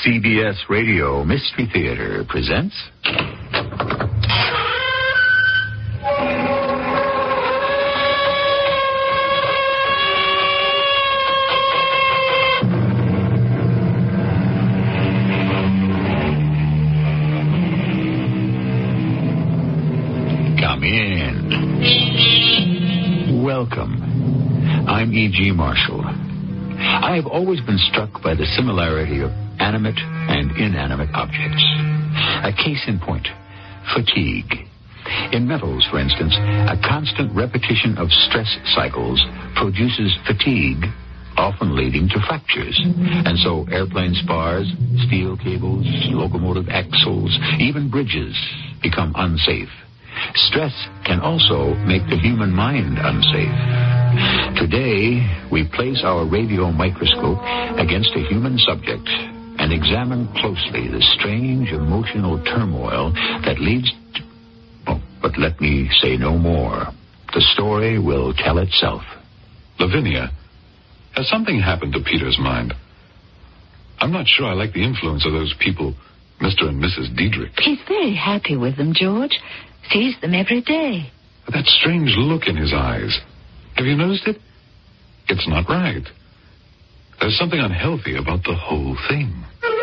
CBS Radio Mystery Theater presents... Come in. Welcome. I'm E.G. Marshall. I have always been struck by the similarity of animate and inanimate objects. A case in point, fatigue. In metals, for instance, a constant repetition of stress cycles produces fatigue, often leading to fractures. And so airplane spars, steel cables, locomotive axles, even bridges become unsafe. Stress can also make the human mind unsafe. Today, we place our radio microscope against a human subject and examine closely the strange emotional turmoil that leads to... Oh, but let me say no more. The story will tell itself. Lavinia, has something happened to Peter's mind? I'm not sure I like the influence of those people, Mr. and Mrs. Diedrich. He's very happy with them, George. Sees them every day. But that strange look in his eyes, have you noticed it? It's not right. There's something unhealthy about the whole thing.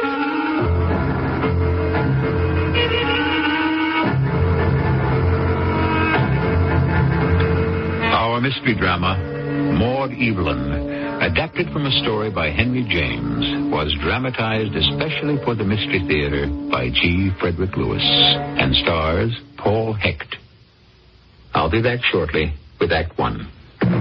Our mystery drama, Maud Evelyn, adapted from a story by Henry James, was dramatized especially for the Mystery Theater by G. Frederick Lewis and stars Paul Hecht. I'll be back shortly with Act One.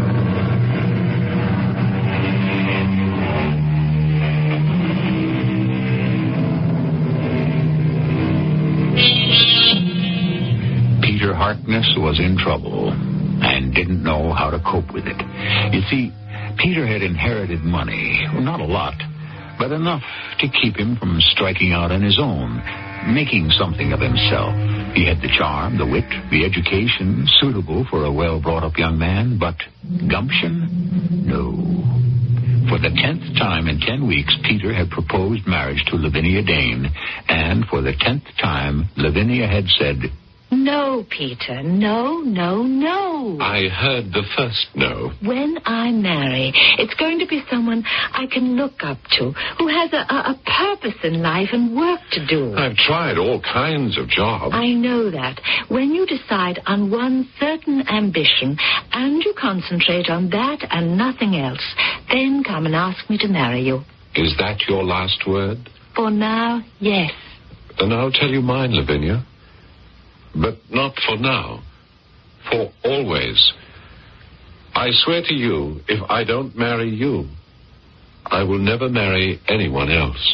Peter Harkness was in trouble and didn't know how to cope with it. You see, Peter had inherited money, not a lot, but enough to keep him from striking out on his own, making something of himself. He had the charm, the wit, the education suitable for a well-brought-up young man, but gumption? No. For the 10th time in 10 weeks, Peter had proposed marriage to Lavinia Dane, and for the 10th time, Lavinia had said... No, Peter. No, no, no. I heard the first no. When I marry, it's going to be someone I can look up to, who has a purpose in life and work to do. I've tried all kinds of jobs. I know that. When you decide on one certain ambition and you concentrate on that and nothing else, then come and ask me to marry you. Is that your last word? For now, yes. Then I'll tell you mine, Lavinia. But not for now. For always. I swear to you, if I don't marry you, I will never marry anyone else.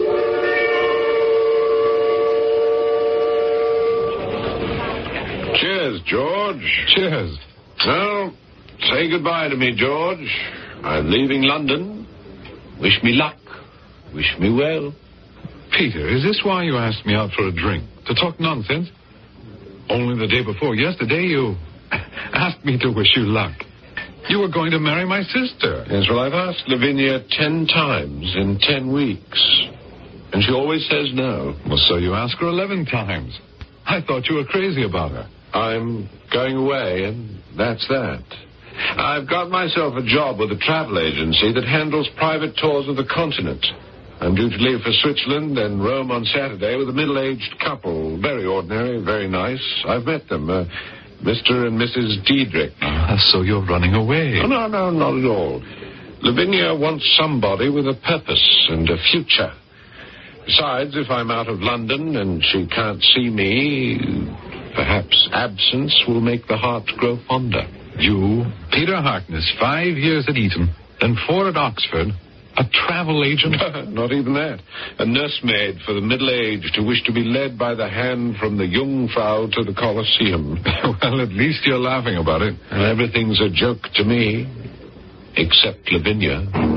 Cheers, George. Cheers. Well, say goodbye to me, George. I'm leaving London. Wish me luck. Wish me well. Peter, is this why you asked me out for a drink? To talk nonsense? Only the day before yesterday, you asked me to wish you luck. You were going to marry my sister. Yes, well, I've asked Lavinia 10 times in 10 weeks. And she always says no. Well, so you ask her 11 times. I thought you were crazy about her. I'm going away, and that's that. I've got myself a job with a travel agency that handles private tours of the continent. I'm due to leave for Switzerland and Rome on Saturday with a middle-aged couple. Very ordinary, very nice. I've met them, Mr. and Mrs. Diedrich. So you're running away? Oh, no, not at all. Lavinia wants somebody with a purpose and a future. Besides, if I'm out of London and she can't see me, perhaps absence will make the heart grow fonder. You, Peter Harkness, 5 years at Eton, then 4 at Oxford... A travel agent? Not even that. A nursemaid for the middle-aged who wish to be led by the hand from the Jungfrau to the Colosseum. Well, at least you're laughing about it. And everything's a joke to me, except Lavinia.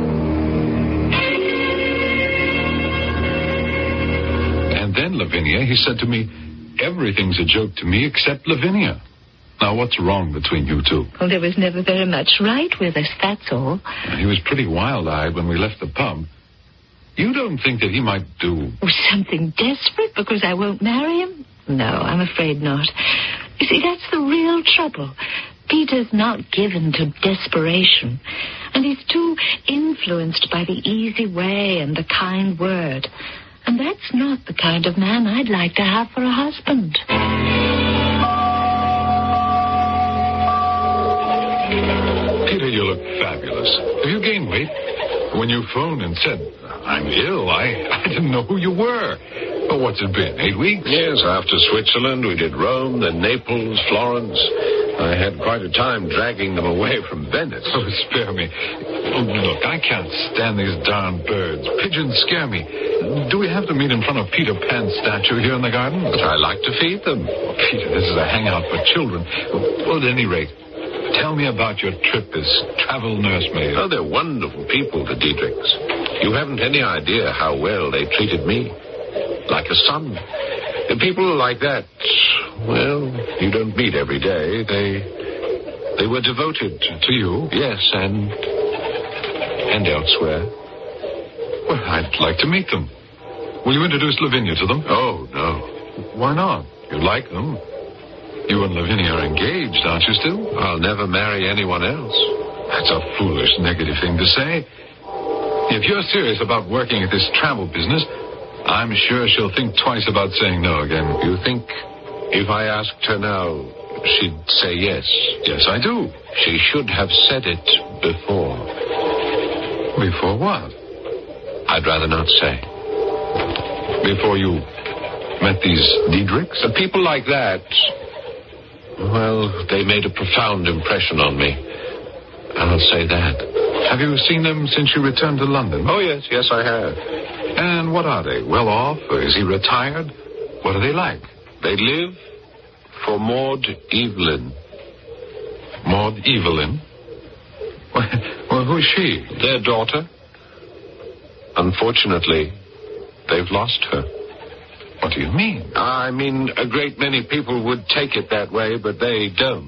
And then, Lavinia, he said to me, everything's a joke to me except Lavinia. Now, what's wrong between you two? Well, there was never very much right with us, that's all. He was pretty wild-eyed when we left the pub. You don't think that he might do... Something desperate because I won't marry him? No, I'm afraid not. You see, that's the real trouble. Peter's not given to desperation, and he's too influenced by the easy way and the kind word. And that's not the kind of man I'd like to have for a husband. Peter, you look fabulous. Have you gained weight? When you phoned and said, I'm ill, I didn't know who you were. Well, what's it been, 8 weeks? Yes, after Switzerland, we did Rome, then Naples, Florence. I had quite a time dragging them away from Venice. Oh, spare me. Oh, look, I can't stand these darn birds. Pigeons scare me. Do we have to meet in front of Peter Pan's statue here in the garden? But I like to feed them. Oh, Peter, this is a hangout for children. Well, at any rate, tell me about your trip as travel nursemaid. Oh, they're wonderful people, the Diedrichs. You haven't any idea how well they treated me. Like a son. And people like that, well, you don't meet every day. They were devoted to you? Yes, and elsewhere. Well, I'd like to meet them. Will you introduce Lavinia to them? Oh, no. Why not? You like them. You and Lavinia are engaged, aren't you still? I'll never marry anyone else. That's a foolish, negative thing to say. If you're serious about working at this travel business, I'm sure she'll think twice about saying no again. You think if I asked her now, she'd say yes? Yes, I do. She should have said it before. Before what? I'd rather not say. Before you met these Diedrichs? People like that, well, they made a profound impression on me. I'll say that. Have you seen them since you returned to London? Oh, yes, I have. And what are they? Well off? Or is he retired? What are they like? They live for Maud Evelyn. Maud Evelyn? Well, who is she? Their daughter. Unfortunately, they've lost her. What do you mean? I mean, a great many people would take it that way, but they don't.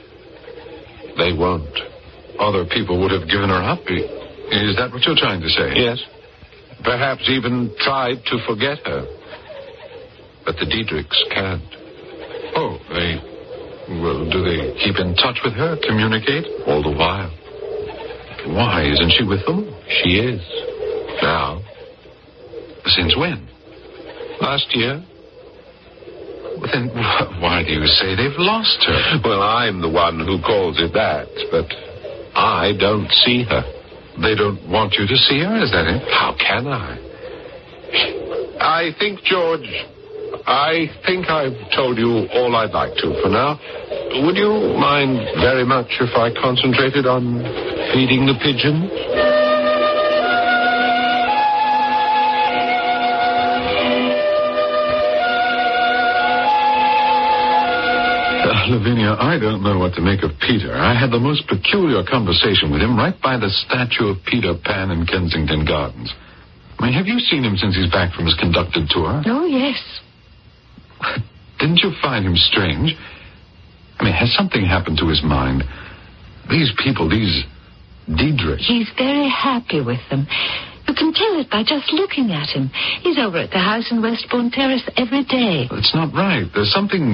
They won't. Other people would have given her up. Is that what you're trying to say? Yes. Perhaps even tried to forget her. But the Diedrichs can't. Oh, well, do they keep in touch with her, communicate? All the while. Why, isn't she with them? She is. Now. Since when? Last year. Well, then why do you say they've lost her? Well, I'm the one who calls it that, but I don't see her. They don't want you to see her, is that it? How can I? I think, George, I've told you all I'd like to for now. Would you mind very much if I concentrated on feeding the pigeons? Lavinia, I don't know what to make of Peter. I had the most peculiar conversation with him right by the statue of Peter Pan in Kensington Gardens. I mean, have you seen him since he's back from his conducted tour? Oh, yes. Didn't you find him strange? I mean, has something happened to his mind? These people, these Diedrichs. He's very happy with them. You can tell it by just looking at him. He's over at the house in Westbourne Terrace every day. It's not right. There's something...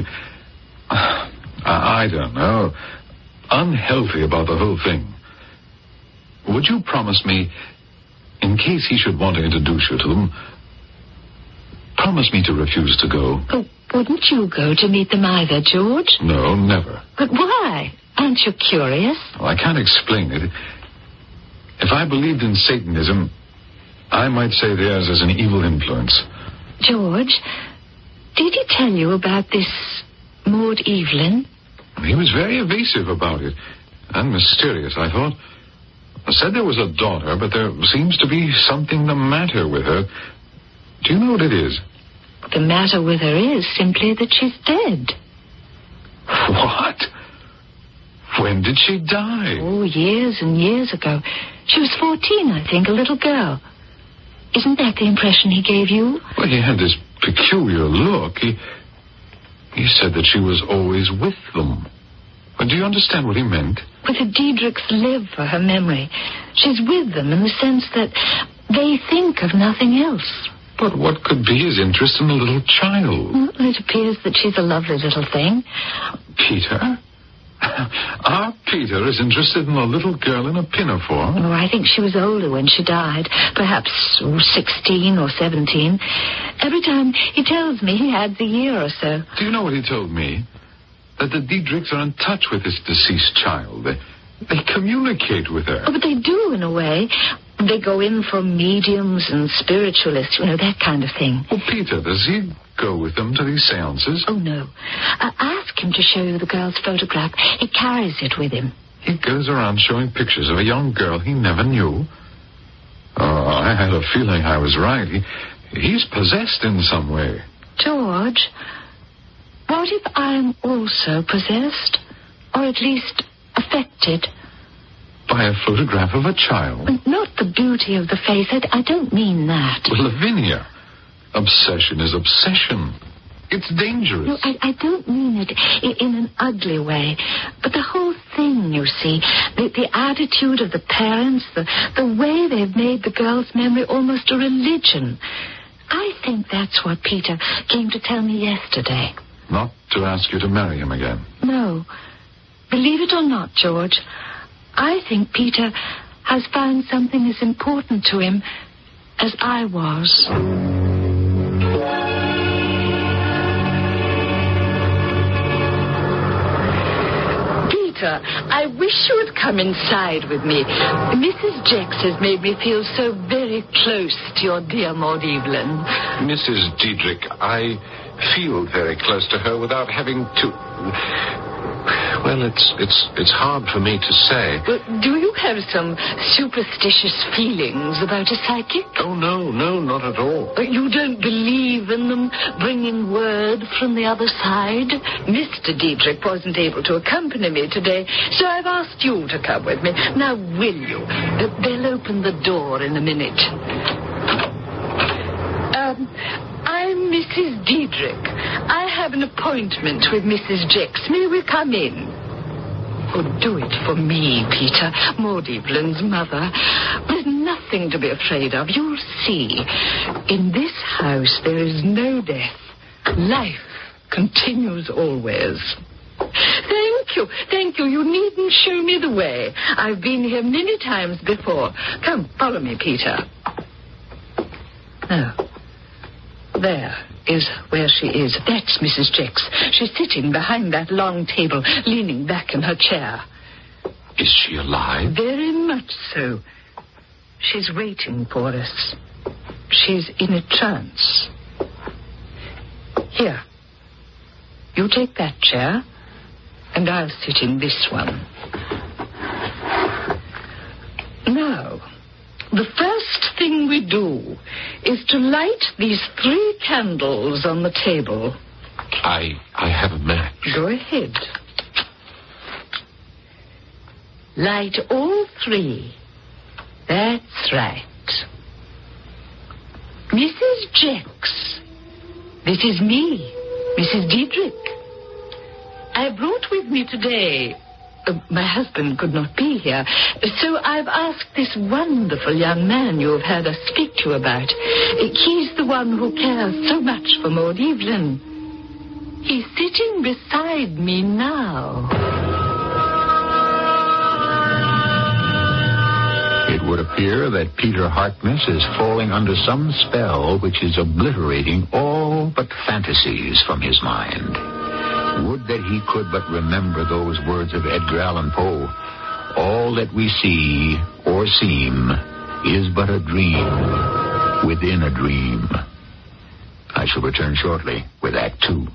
I don't know, unhealthy about the whole thing. Would you promise me, in case he should want to introduce you to them, promise me to refuse to go? Oh, wouldn't you go to meet them either, George? No, never. But why? Aren't you curious? Well, I can't explain it. If I believed in Satanism, I might say theirs is an evil influence. George, did he tell you about this Maud Evelyn? He was very evasive about it. And mysterious, I thought. Said there was a daughter, but there seems to be something the matter with her. Do you know what it is? The matter with her is simply that she's dead. What? When did she die? Oh, years and years ago. She was 14, I think, a little girl. Isn't that the impression he gave you? Well, he had this peculiar look. He said that she was always with them. But do you understand what he meant? But the Diedrichs live for her memory. She's with them in the sense that They think of nothing else. But what could be his interest in a little child? Well, it appears that she's a lovely little thing. Peter? Our Peter is interested in a little girl in a pinafore? Oh, I think she was older when she died. Perhaps 16 or 17. Every time he tells me he adds a year or so. Do you know what he told me? That the Diedrichs are in touch with this deceased child. They communicate with her. Oh, but they do, in a way. They go in for mediums and spiritualists, that kind of thing. Well, Peter, does he go with them to these seances? Oh, no. Ask him to show you the girl's photograph. He carries it with him. He goes around showing pictures of a young girl he never knew. Oh, I had a feeling I was right. He's possessed in some way. George, what if I'm also possessed? Or at least affected? By a photograph of a child? Not the beauty of the face. I don't mean that. Well, Lavinia, obsession is obsession. It's dangerous. No, I don't mean it in an ugly way. But the whole thing, you see, the attitude of the parents, the way they've made the girl's memory almost a religion. I think that's what Peter came to tell me yesterday. Not to ask you to marry him again? No. Believe it or not, George, I think Peter has found something as important to him as I was. Peter, I wish you would come inside with me. Mrs. Jex has made me feel so very close to your dear Maud Evelyn. Mrs. Diedrich, I feel very close to her without having to... Well, it's hard for me to say. Well, do you have some superstitious feelings about a psychic? Oh, no, not at all. You don't believe in them bringing word from the other side? Mr. Diedrich wasn't able to accompany me today, so I've asked you to come with me. Now, will you? They'll open the door in a minute. I'm Mrs. Diedrich. I have an appointment with Mrs. Jex. May we come in? Oh, do it for me, Peter. Maud Evelyn's mother. There's nothing to be afraid of. You'll see. In this house, there is no death. Life continues always. Thank you. You needn't show me the way. I've been here many times before. Come, follow me, Peter. Oh. There is where she is. That's Mrs. Jex. She's sitting behind that long table, leaning back in her chair. Is she alive? Very much so. She's waiting for us. She's in a trance. Here. You take that chair, and I'll sit in this one. Now, the first thing we do is to light these 3 candles on the table. I have a match. Go ahead. Light all 3. That's right. Mrs. Jex, this is me, Mrs. Diedrich. I brought with me today... my husband could not be here, so I've asked this wonderful young man you have heard us speak to you about. He's the one who cares so much for Maud Evelyn. He's sitting beside me now. It would appear that Peter Harkness is falling under some spell which is obliterating all but fantasies from his mind. Would that he could but remember those words of Edgar Allan Poe. All that we see or seem is but a dream within a dream. I shall return shortly with Act 2.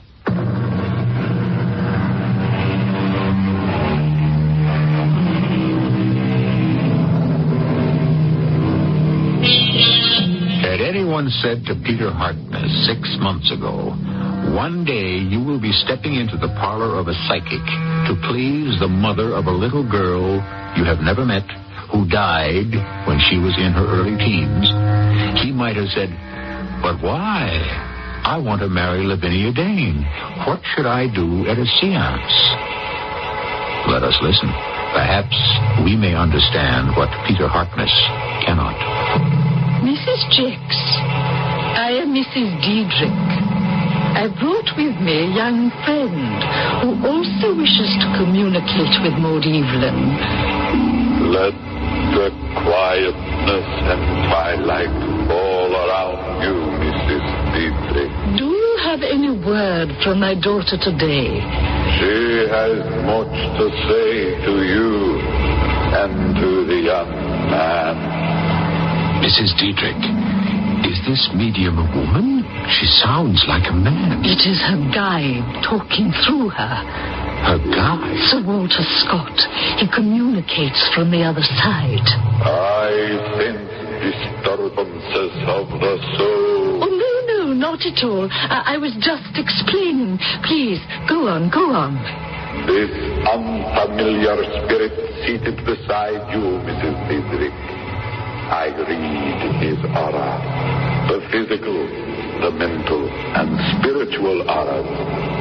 Had anyone said to Peter Harkness 6 months ago, one day you will be stepping into the parlor of a psychic to please the mother of a little girl you have never met who died when she was in her early teens, he might have said, but why? I want to marry Lavinia Dane. What should I do at a seance? Let us listen. Perhaps we may understand what Peter Harkness cannot. Mrs. Jex, I am Mrs. Diedrich. I brought with me a young friend who also wishes to communicate with Maud Evelyn. Let the quietness and twilight fall around you, Mrs. Diedrich. Do you have any word from my daughter today? She has much to say to you and to the young man. Mrs. Diedrich, is this medium a woman? She sounds like a man. It is her guide talking through her. Her guide? Sir Walter Scott. He communicates from the other side. I sense disturbances of the soul. Oh, no, not at all. I was just explaining. Please, go on. This unfamiliar spirit seated beside you, Mrs. Diedrich. I read his aura. The physical, the mental, and spiritual auras.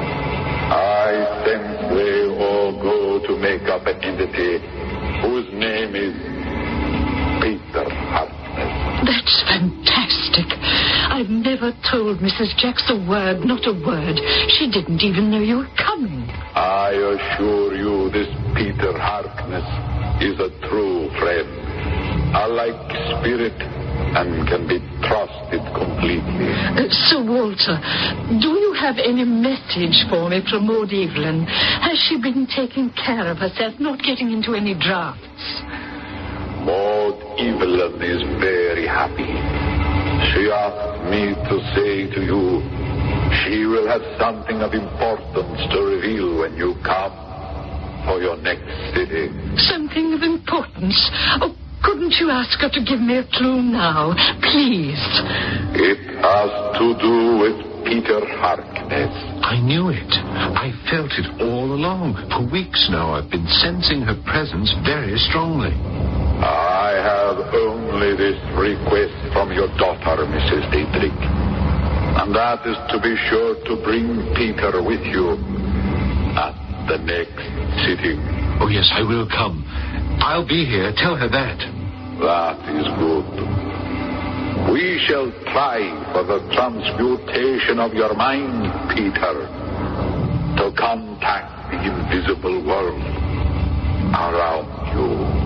I sense they all go to make up an entity whose name is Peter Harkness. That's fantastic. I've never told Mrs. Jex a word, not a word. She didn't even know you were coming. I assure you this Peter Harkness is a true friend. A like spirit and can be trusted completely. Sir Walter, do you have any message for me from Maud Evelyn? Has she been taking care of herself, not getting into any drafts? Maud Evelyn is very happy. She asked me to say to you, she will have something of importance to reveal when you come for your next sitting. Something of importance? Oh, couldn't you ask her to give me a clue now, please? It has to do with Peter Harkness. I knew it. I felt it all along. For weeks now, I've been sensing her presence very strongly. I have only this request from your daughter, Mrs. Diedrich. And that is to be sure to bring Peter with you at the next sitting. Oh, yes, I will come. I'll be here. Tell her that. That is good. We shall try for the transmutation of your mind, Peter, to contact the invisible world around you.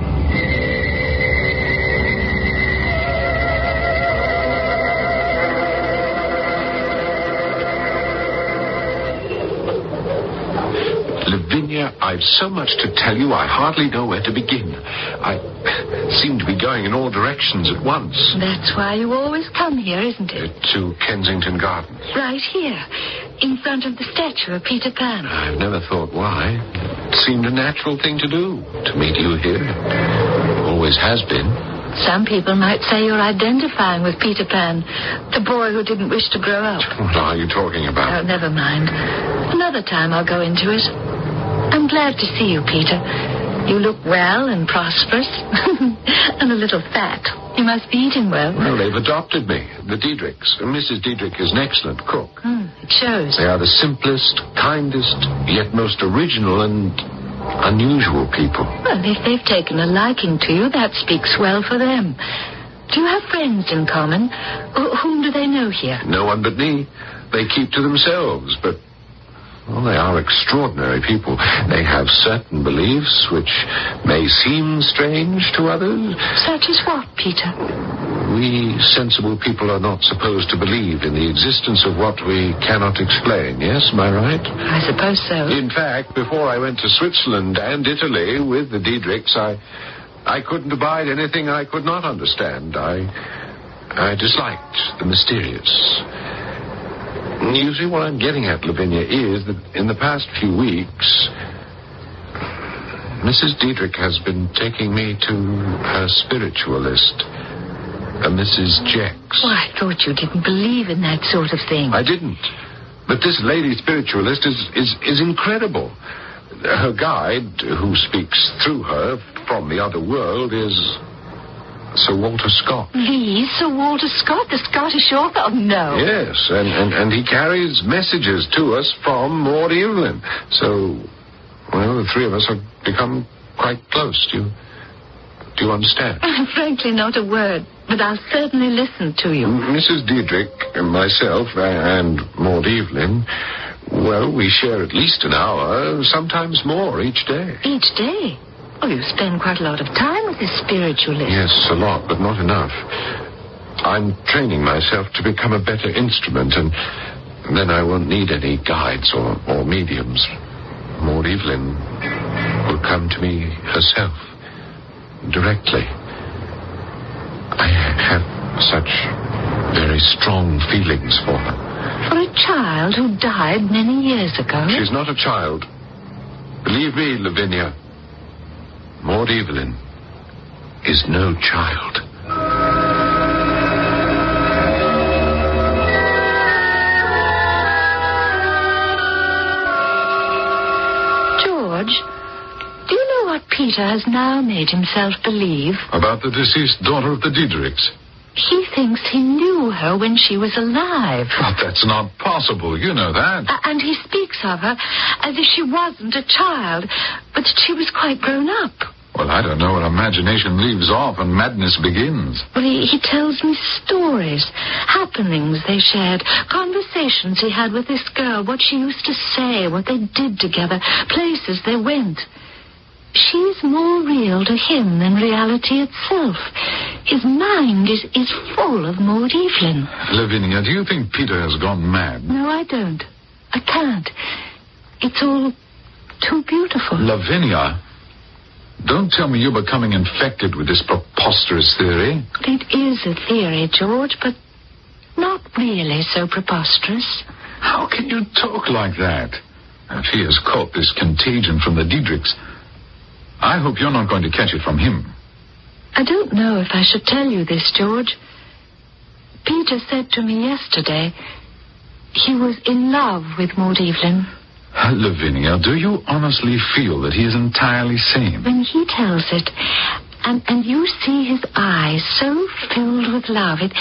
Lavinia, I've so much to tell you, I hardly know where to begin. I seem to be going in all directions at once. That's why you always come here, isn't it? To Kensington Gardens. Right here, in front of the statue of Peter Pan. I've never thought why. It seemed a natural thing to do, to meet you here. Always has been. Some people might say you're identifying with Peter Pan, the boy who didn't wish to grow up. What are you talking about? Oh, never mind. Another time I'll go into it. I'm glad to see you, Peter. You look well and prosperous. And a little fat. You must be eating well. Well, they've adopted me, the Diedrichs. And Mrs. Diedrich is an excellent cook. It shows. They are the simplest, kindest, yet most original and unusual people. Well, if they've taken a liking to you, that speaks well for them. Do you have friends in common? Whom do they know here? No one but me. They keep to themselves, but... well, they are extraordinary people. They have certain beliefs which may seem strange to others. Such as what, Peter? We sensible people are not supposed to believe in the existence of what we cannot explain, yes? Am I right? I suppose so. In fact, before I went to Switzerland and Italy with the Diedrichs, I couldn't abide anything I could not understand. I disliked the mysterious. You see, what I'm getting at, Lavinia, is that in the past few weeks, Mrs. Diedrich has been taking me to her spiritualist, a Mrs. Jex. Oh, I thought you didn't believe in that sort of thing. I didn't. But this lady spiritualist is incredible. Her guide, who speaks through her from the other world, is Sir Walter Scott. The Sir Walter Scott, the Scottish author? Oh, no. Yes, and he carries messages to us from Maud Evelyn. So, well, the three of us have become quite close. Do you understand? Frankly, not a word, but I'll certainly listen to you. Mrs. Diedrich, myself, and Maud Evelyn, well, we share at least an hour, sometimes more, each day. Each day? Oh, you spend quite a lot of time with this spiritualist. Yes, a lot, but not enough. I'm training myself to become a better instrument, and then I won't need any guides or mediums. Maud Evelyn will come to me herself, directly. I have such very strong feelings for her. For a child who died many years ago? She's not a child. Believe me, Lavinia, Maud Evelyn is no child. George, do you know what Peter has now made himself believe? About the deceased daughter of the Diedrichs? He thinks he knew her when she was alive. But that's not possible. You know that. And he speaks of her as if she wasn't a child, but that she was quite grown up. Well, I don't know where imagination leaves off and madness begins. Well, he tells me stories, happenings they shared, conversations he had with this girl, what she used to say, what they did together, places they went. She's more real to him than reality itself. His mind is full of Maud Evelyn. Lavinia, do you think Peter has gone mad? No, I don't. I can't. It's all too beautiful. Lavinia, don't tell me you're becoming infected with this preposterous theory. It is a theory, George, but not really so preposterous. How can you talk like that? If he has caught this contagion from the Diedrichs, I hope you're not going to catch it from him. I don't know if I should tell you this, George. Peter said to me yesterday he was in love with Maud Evelyn. Lavinia, do you honestly feel that he is entirely sane? When he tells it, and you see his eyes so filled with love, it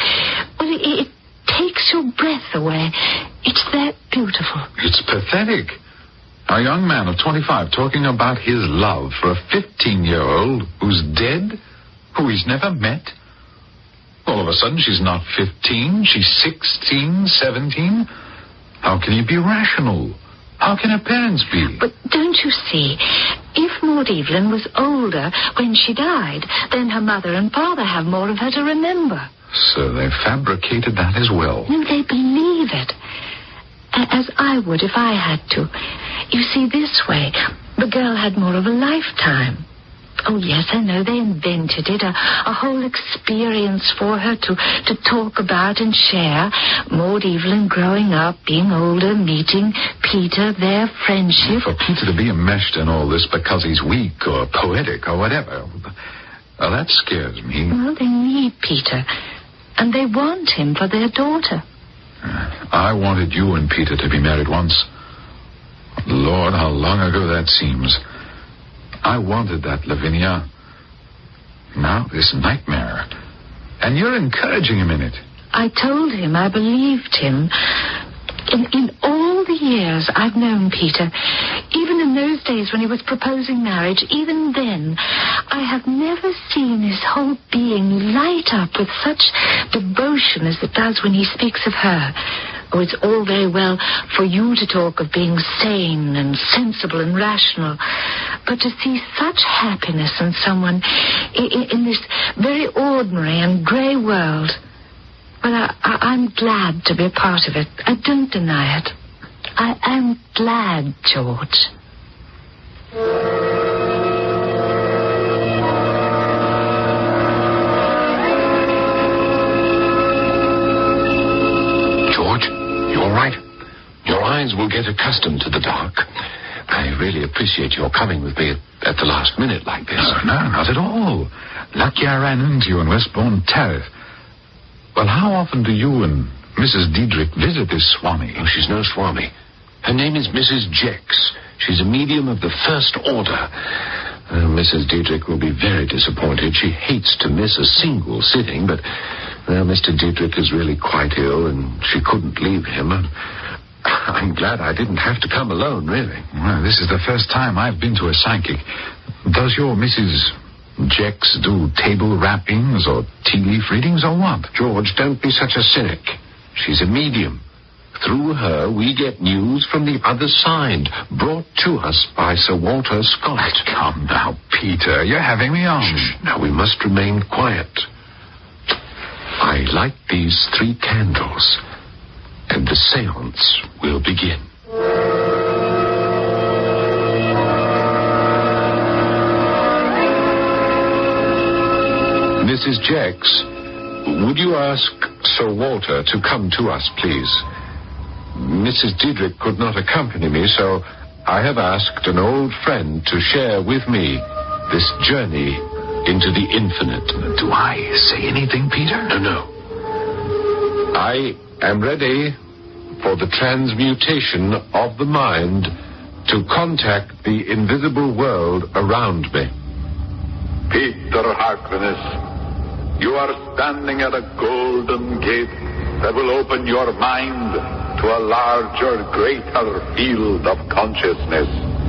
takes your breath away. It's that beautiful. It's pathetic. A young man of 25 talking about his love for a 15-year-old who's dead, who he's never met. All of a sudden, she's not 15, she's 16, 17. How can he be rational? How can her parents be? But don't you see, if Maud Evelyn was older when she died, then her mother and father have more of her to remember. So they fabricated that as well. And they believe it. As I would if I had to. You see, this way, the girl had more of a lifetime. Oh, yes, I know they invented it, a whole experience for her to talk about and share. Maud Evelyn growing up, being older, meeting Peter, their friendship. For Peter to be enmeshed in all this because he's weak or poetic or whatever, well, that scares me. Well, they need Peter, and they want him for their daughter. I wanted you and Peter to be married once. Lord, how long ago that seems. I wanted that, Lavinia. Now this nightmare. And you're encouraging him in it. I told him I believed him. In all the years I've known Peter, even in those days when he was proposing marriage, even then, I have never seen his whole being light up with such devotion as it does when he speaks of her. Oh, it's all very well for you to talk of being sane and sensible and rational, but to see such happiness in someone in this very ordinary and grey world, well, I'm glad to be a part of it. I don't deny it. I am glad, George. George, you all right? Your eyes will get accustomed to the dark. I really appreciate your coming with me at the last minute like this. No, not at all. Lucky I ran into you in Westbourne Terrace. Well, how often do you and Mrs. Diedrich visit this Swami? Oh, she's no Swami. Her name is Mrs. Jex. She's a medium of the first order. Mrs. Diedrich will be very disappointed. She hates to miss a single sitting, but Mr. Diedrich is really quite ill, and she couldn't leave him. I'm glad I didn't have to come alone, really. Well, this is the first time I've been to a psychic. Does your Mrs. Jex do table rappings or tea leaf readings or what? George, don't be such a cynic. She's a medium. Through her, we get news from the other side, brought to us by Sir Walter Scott. Come now, Peter. You're having me on. Shh. Now, we must remain quiet. I light these 3 candles, and the seance will begin. Mrs. Jex, would you ask Sir Walter to come to us, please? Mrs. Diedrich could not accompany me, so I have asked an old friend to share with me this journey into the infinite. Do I say anything, Peter? No. I am ready for the transmutation of the mind to contact the invisible world around me. Peter Harkness, you are standing at a golden gate that will open your mind to a larger, greater field of consciousness.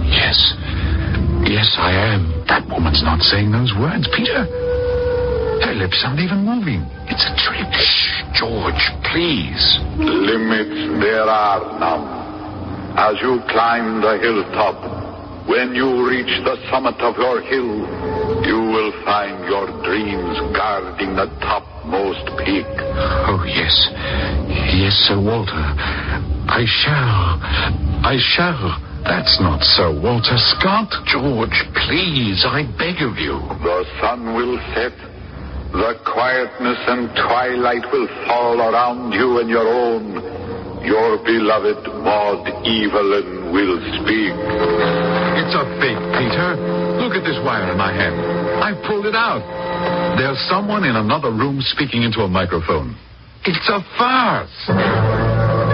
Yes, I am. That woman's not saying those words, Peter. Her lips aren't even moving. It's a trick. Shh, George, please. Limits there are none. As you climb the hilltop, when you reach the summit of your hill, you will find your dreams guarding the topmost peak. Oh, yes. Yes, Sir Walter. I shall. That's not Sir Walter Scott. George, please, I beg of you. The sun will set. The quietness and twilight will fall around you and your own. Your beloved Maud Evelyn will speak. It's a fake, Peter. Look at this wire in my hand. I pulled it out. There's someone in another room speaking into a microphone. It's a farce.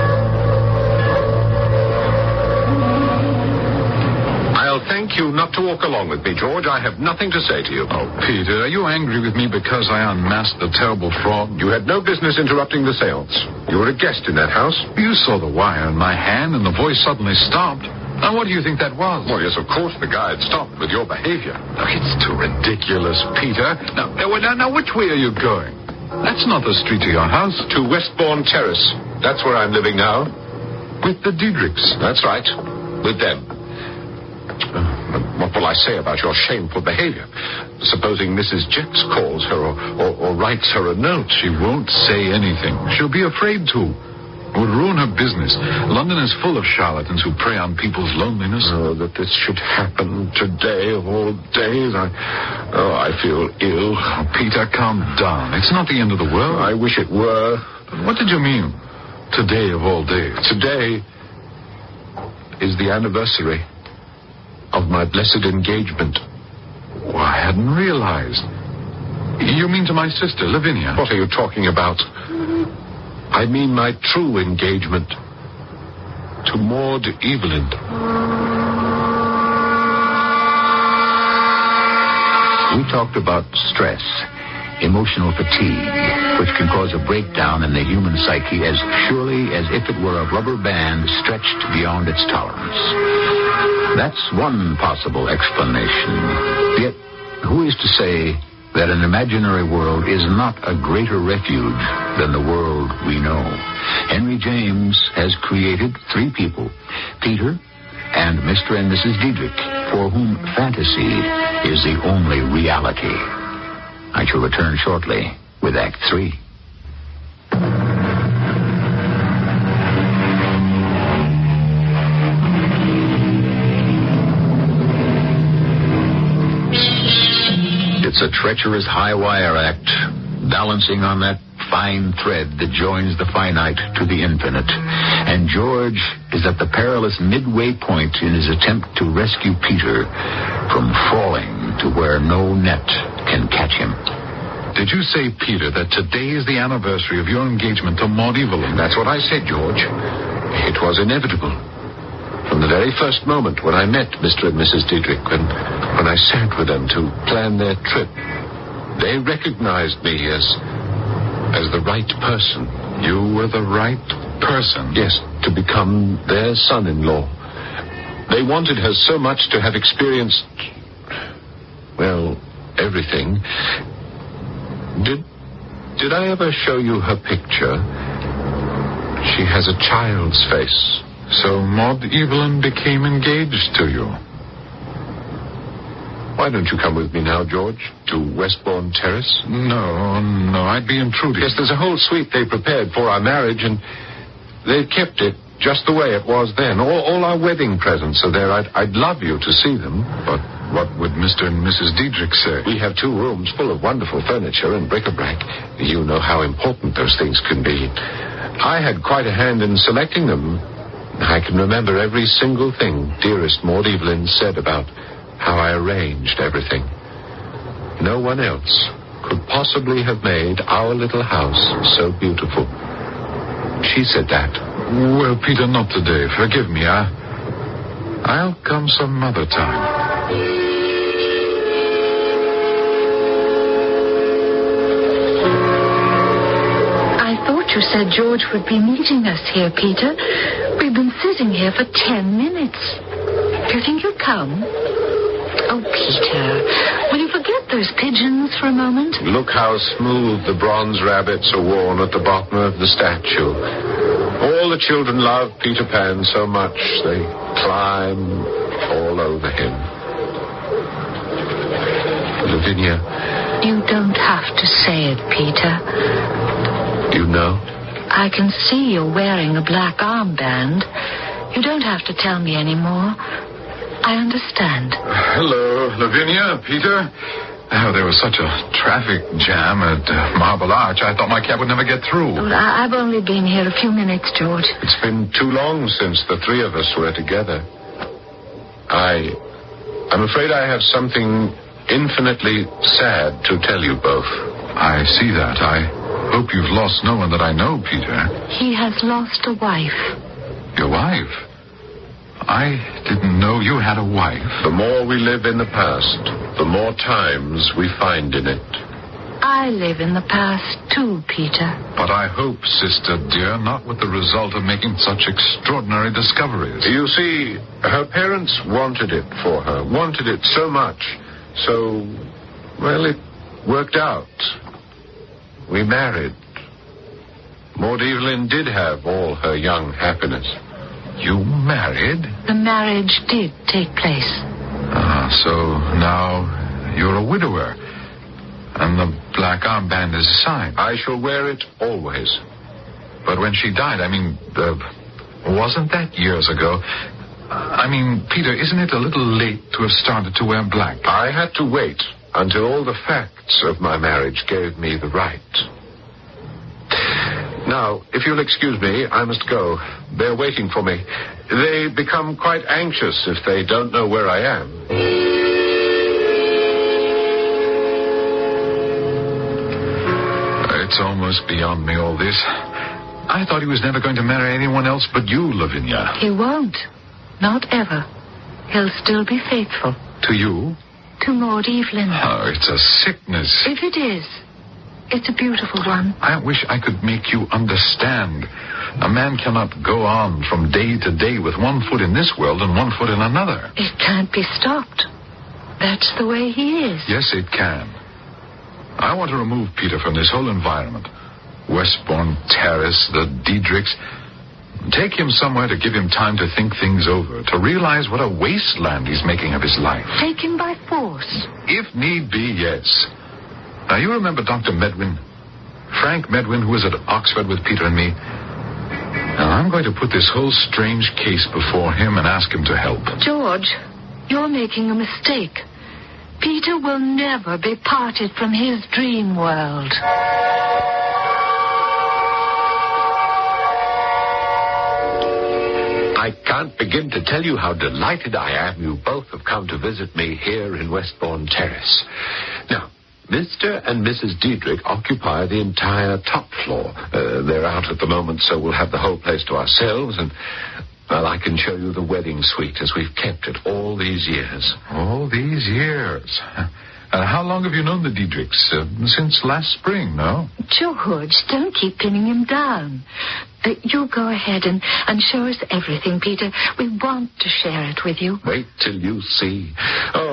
I'll thank you not to walk along with me, George. I have nothing to say to you. Oh, Peter, are you angry with me because I unmasked the terrible fraud? You had no business interrupting the seance. You were a guest in that house. You saw the wire in my hand and the voice suddenly stopped. Now, what do you think that was? Well, yes, of course, the guy had stopped with your behavior. Oh, it's too ridiculous, Peter. Now, which way are you going? That's not the street to your house. To Westbourne Terrace. That's where I'm living now. With the Diedrichs? That's right. With them. What will I say about your shameful behavior? Supposing Mrs. Jex calls her or writes her a note. She won't say anything. She'll be afraid to. It would ruin her business. London is full of charlatans who prey on people's loneliness. Oh, that this should happen today of all days. I feel ill. Oh, Peter, calm down. It's not the end of the world. I wish it were. What did you mean? Today of all days. Today is the anniversary of my blessed engagement. Oh, I hadn't realized. You mean to my sister, Lavinia? What are you talking about? I mean my true engagement to Maud Evelyn. We talked about stress, emotional fatigue, which can cause a breakdown in the human psyche as surely as if it were a rubber band stretched beyond its tolerance. That's one possible explanation. Yet, who is to say that an imaginary world is not a greater refuge than the world we know? Henry James has created 3 people, Peter and Mr. and Mrs. Diedrich, for whom fantasy is the only reality. I shall return shortly with Act 3. It's a treacherous high wire act, balancing on that fine thread that joins the finite to the infinite. And George is at the perilous midway point in his attempt to rescue Peter from falling to where no net can catch him. Did you say, Peter, that today is the anniversary of your engagement to Maud Evelyn? That's what I said, George. It was inevitable. From the very first moment when I met Mr. and Mrs. Diedrich, when I sat with them to plan their trip, they recognized me as the right person. You were the right person? Yes, to become their son-in-law. They wanted her so much to have experienced, well, everything. Did I ever show you her picture? She has a child's face. So Maud Evelyn became engaged to you. Why don't you come with me now, George, to Westbourne Terrace? No, I'd be intruding. Yes, there's a whole suite they prepared for our marriage, and they've kept it just the way it was then. All our wedding presents are there. I'd love you to see them. But what would Mr. and Mrs. Diedrich say? We have 2 rooms full of wonderful furniture and bric-a-brac. You know how important those things can be. I had quite a hand in selecting them. I can remember every single thing dearest Maud Evelyn said about how I arranged everything. No one else could possibly have made our little house so beautiful. She said that. Well, Peter, not today. Forgive me. I'll come some other time. You said George would be meeting us here, Peter. We've been sitting here for 10 minutes. Do you think he'll come? Oh, Peter, will you forget those pigeons for a moment? Look how smooth the bronze rabbits are worn at the bottom of the statue. All the children love Peter Pan so much, they climb all over him. Lavinia. You don't have to say it, Peter. You know? I can see you're wearing a black armband. You don't have to tell me anymore. I understand. Hello, Lavinia, Peter. Oh, there was such a traffic jam at Marble Arch. I thought my cab would never get through. Well, I've only been here a few minutes, George. It's been too long since the 3 of us were together. I'm afraid I have something infinitely sad to tell you both. I see that. I hope you've lost no one that I know, Peter. He has lost a wife. Your wife? I didn't know you had a wife. The more we live in the past, the more times we find in it. I live in the past, too, Peter. But I hope, sister dear, not with the result of making such extraordinary discoveries. You see, her parents wanted it for her, wanted it so much. So, well, it worked out. We married. Maud Evelyn did have all her young happiness. You married? The marriage did take place. So now you're a widower. And the black armband is a sign. I shall wear it always. But when she died, wasn't that years ago? Peter, isn't it a little late to have started to wear black? I had to wait until all the facts of my marriage gave me the right. Now, if you'll excuse me, I must go. They're waiting for me. They become quite anxious if they don't know where I am. It's almost beyond me, all this. I thought he was never going to marry anyone else but you, Lavinia. He won't. Not ever. He'll still be faithful. To you? To Maud Evelyn. Oh, it's a sickness. If it is, it's a beautiful one. I wish I could make you understand. A man cannot go on from day to day with one foot in this world and one foot in another. It can't be stopped. That's the way he is. Yes, it can. I want to remove Peter from this whole environment. Westbourne Terrace, the Diedrichs. Take him somewhere to give him time to think things over, to realize what a wasteland he's making of his life. Take him by force. If need be, yes. Now, you remember Dr. Medwin? Frank Medwin, who was at Oxford with Peter and me. Now, I'm going to put this whole strange case before him and ask him to help. George, you're making a mistake. Peter will never be parted from his dream world. I can't begin to tell you how delighted I am you both have come to visit me here in Westbourne Terrace. Now, Mr. and Mrs. Diedrich occupy the entire top floor. They're out at the moment, so we'll have the whole place to ourselves, and, well, I can show you the wedding suite as we've kept it all these years. All these years? How long have you known the Diedrichs? Since last spring, no? George, don't keep pinning him down. You go ahead and show us everything, Peter. We want to share it with you. Wait till you see. Oh,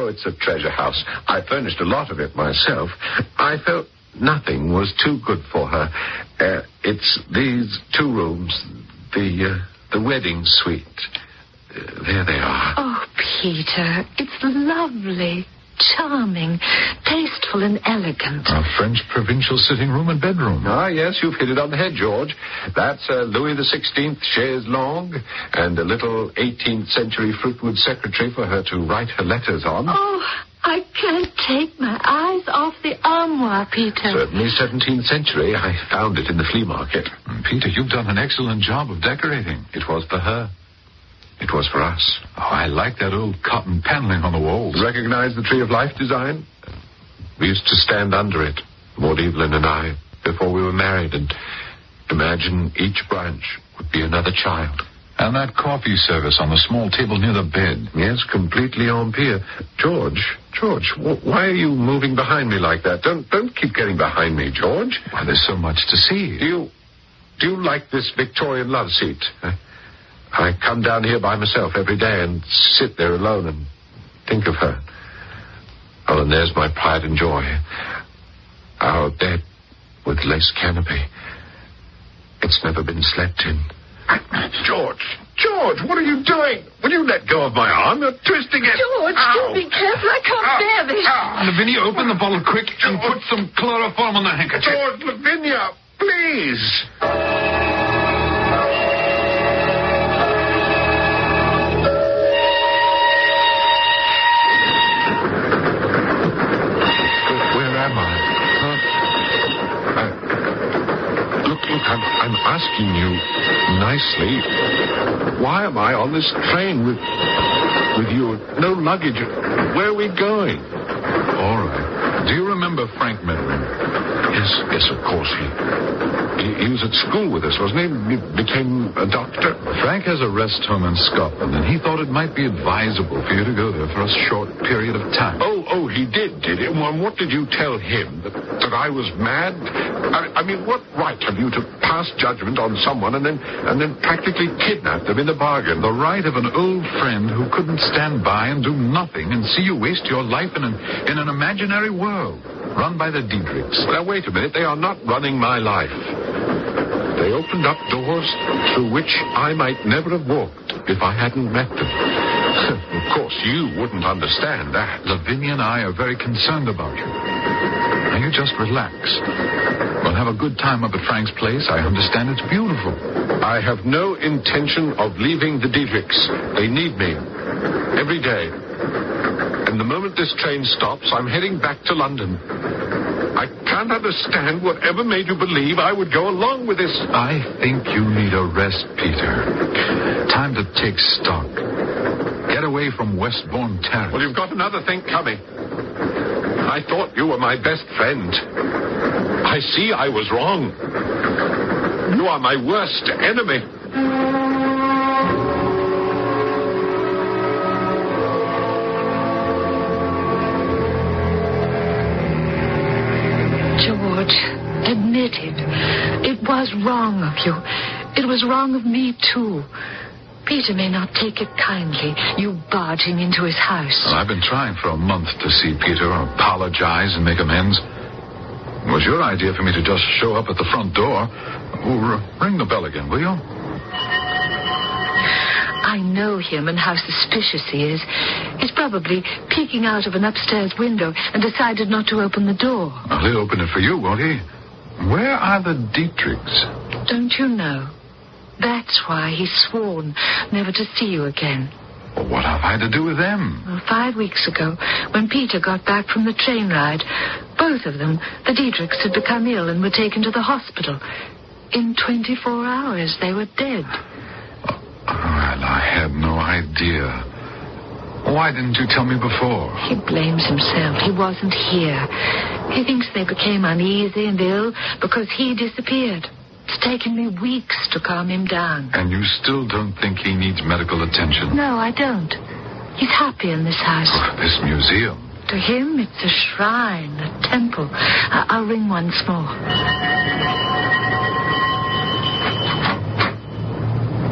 though it's a treasure house, I furnished a lot of it myself, I felt nothing was too good for her. It's these 2 rooms, the wedding suite. There they are. Oh, Peter, it's lovely, charming, tasteful and elegant. A French provincial sitting room and bedroom. Ah, yes, you've hit it on the head, George. That's a Louis XVI chaise longue and a little 18th century fruitwood secretary for her to write her letters on. Oh, I can't take my eyes off the armoire, Peter. Certainly 17th century. I found it in the flea market. Peter, you've done an excellent job of decorating. It was for her. It was for us. Oh, I like that old cotton paneling on the walls. Recognize the Tree of Life design? We used to stand under it, Maud Evelyn and I, before we were married, and imagine each branch would be another child. And that coffee service on the small table near the bed. Yes, completely en pied. George, why are you moving behind me like that? Don't keep getting behind me, George. Why, there's so much to see. Do you like this Victorian love seat? I come down here by myself every day and sit there alone and think of her. Oh, and there's my pride and joy. Our bed with lace canopy. It's never been slept in. George, what are you doing? Will you let go of my arm? You're twisting it. George, do be careful. I can't bear this. Lavinia, open the bottle quick and put some chloroform on the handkerchief. George, Lavinia, please. I'm asking you nicely, why am I on this train with you? No luggage. Where are we going? All right. Do you remember Frank Medlin? Yes, of course. He was at school with us, wasn't he? He became a doctor. Frank has a rest home in Scotland, and he thought it might be advisable for you to go there for a short period of time. Oh, he did he? Well, what did you tell him? That I was mad? I mean, what right have you to pass judgment on someone and then practically kidnap them in the bargain? The right of an old friend who couldn't stand by and do nothing and see you waste your life in an imaginary world run by the Diedrichs. Now, wait a minute. They are not running my life. They opened up doors through which I might never have walked if I hadn't met them. Of course, you wouldn't understand that. Lavinia and I are very concerned about you. Now, you just relax. We'll have a good time up at Frank's place. I understand it's beautiful. I have no intention of leaving the Diedrichs. They need me. Every day. And the moment this train stops, I'm heading back to London. I can't understand whatever made you believe I would go along with this. I think you need a rest, Peter. Time to take stock. Get away from Westbourne Terrace. Well, you've got another thing coming. I thought you were my best friend. I see I was wrong. You are my worst enemy. George, admit it. It was wrong of you. It was wrong of me, too. Peter may not take it kindly, you barging into his house. Well, I've been trying for a month to see Peter, apologize and make amends. It was your idea for me to just show up at the front door. Ring the bell again, will you? I know him and how suspicious he is. He's probably peeking out of an upstairs window and decided not to open the door. Well, he'll open it for you, won't he? Where are the Diedrichs? Don't you know? That's why he's sworn never to see you again. Well, what have I to do with them? Well, 5 weeks ago, when Peter got back from the train ride, both of them, the Diedrichs, had become ill and were taken to the hospital. In 24 hours, they were dead. Well, I had no idea. Why didn't you tell me before? He blames himself. He wasn't here. He thinks they became uneasy and ill because he disappeared. It's taken me weeks to calm him down. And you still don't think he needs medical attention? No, I don't. He's happy in this house. This museum. To him, it's a shrine, a temple. I'll ring once more.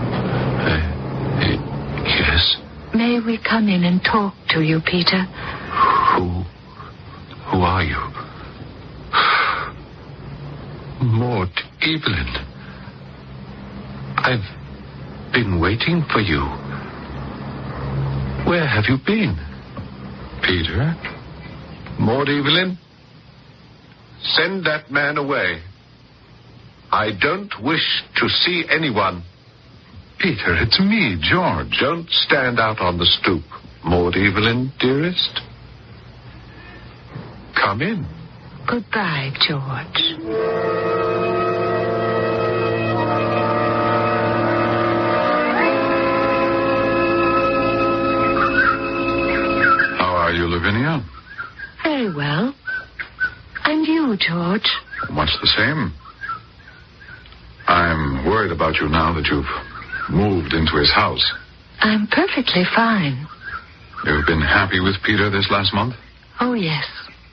Yes? May we come in and talk to you, Peter? Who are you? Maud Evelyn. I've been waiting for you. Where have you been? Peter? Maud Evelyn, send that man away. I don't wish to see anyone. Peter, it's me, George. Don't stand out on the stoop, Maud Evelyn, dearest. Come in. Goodbye, George. How are you, Lavinia? Very well. And you, George? Much the same. I'm worried about you now that you've moved into his house. I'm perfectly fine. You've been happy with Peter this last month? Oh, yes.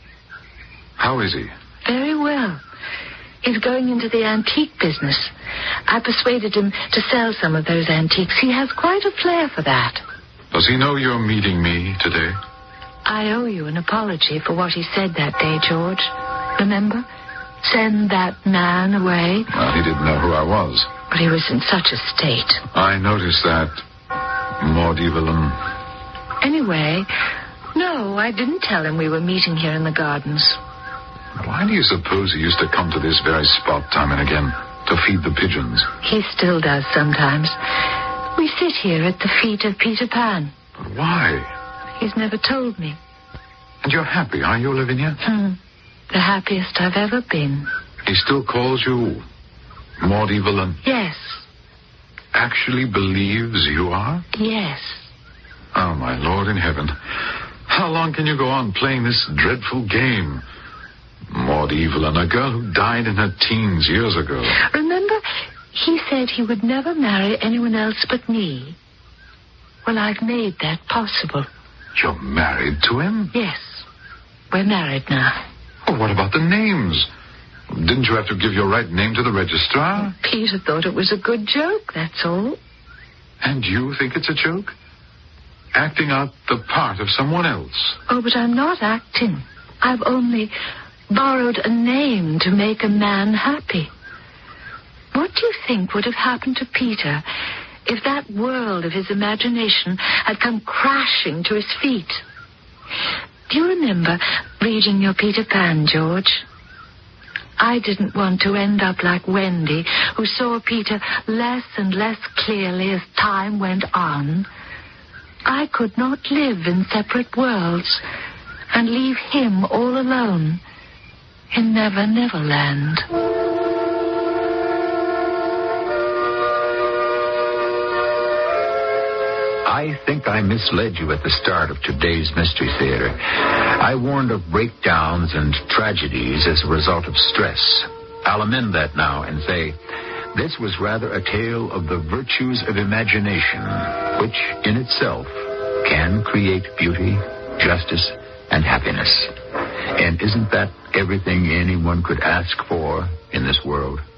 How is he? Very well. He's going into the antique business. I persuaded him to sell some of those antiques. He has quite a flair for that. Does he know you're meeting me today? I owe you an apology for what he said that day, George. Remember? Send that man away. Well, he didn't know who I was. But he was in such a state. I noticed that, Maud Evelyn. Anyway, no, I didn't tell him we were meeting here in the gardens. Why do you suppose he used to come to this very spot time and again to feed the pigeons? He still does sometimes. We sit here at the feet of Peter Pan. But why? He's never told me. And you're happy, are you, Lavinia? The happiest I've ever been. He still calls you Maud Evelyn? Yes. Actually believes you are? Yes. Oh, my Lord in heaven. How long can you go on playing this dreadful game? Maud Evelyn, a girl who died in her teens years ago. Remember, he said he would never marry anyone else but me. Well, I've made that possible. You're married to him? Yes. We're married now. Oh, what about the names? Didn't you have to give your right name to the registrar? Peter thought it was a good joke, that's all. And you think it's a joke? Acting out the part of someone else? Oh, but I'm not acting. I've only borrowed a name to make a man happy. What do you think would have happened to Peter if that world of his imagination had come crashing to his feet? Do you remember reading your Peter Pan, George? I didn't want to end up like Wendy, who saw Peter less and less clearly as time went on. I could not live in separate worlds and leave him all alone in Never Never Land. I think I misled you at the start of today's Mystery Theater. I warned of breakdowns and tragedies as a result of stress. I'll amend that now and say this was rather a tale of the virtues of imagination, which in itself can create beauty, justice, and happiness. And isn't that everything anyone could ask for in this world?